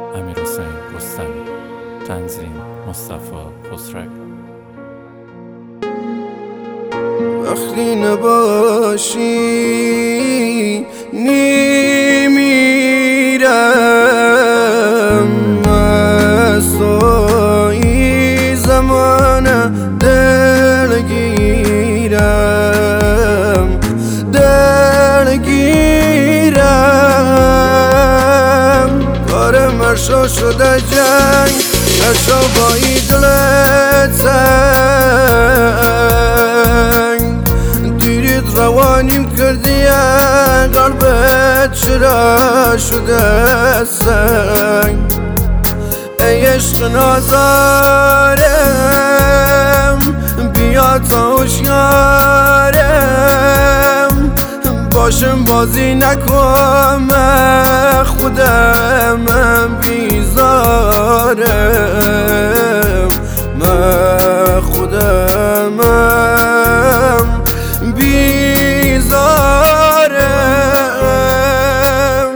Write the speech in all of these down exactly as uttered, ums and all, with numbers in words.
امیرحسین رستمی. تنظیم مصطفی خسروی. وقتی نباشی نمیرم، از توی زمان دلگیرم دلگیرم کار مرشا شده جنگ، مرشا با ای دلت سنگ دیرید روانیم کردی قلبت چرا شده سنگ. ای عشق نازارم بیا تا هوشیارم، باشم بازی نکن من خودم بیزارم، من خودم بیزارم.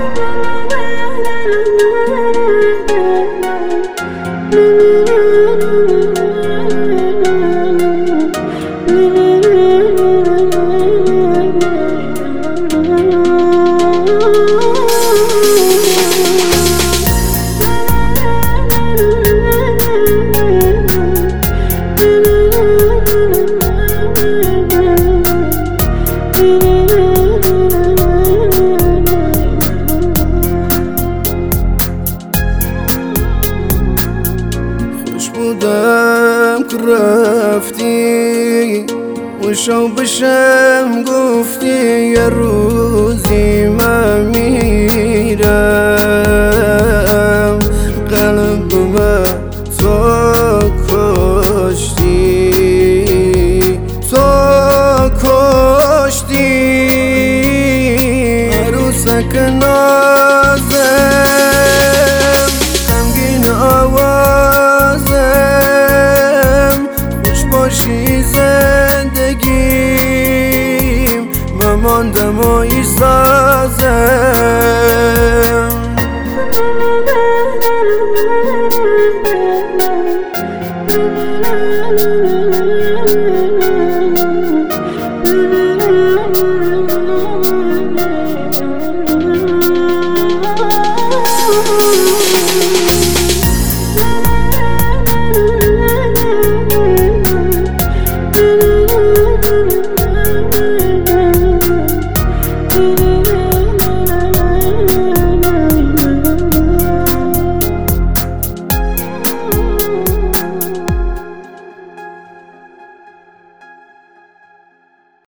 بودم که رفتی وشو بشم گفتی یه روزی من میرم، قلبم تو کشتی تو کشتی. عروسک نازم غمگین آوازم، خوش باشی زندگیم، من ماندم و ایسازم.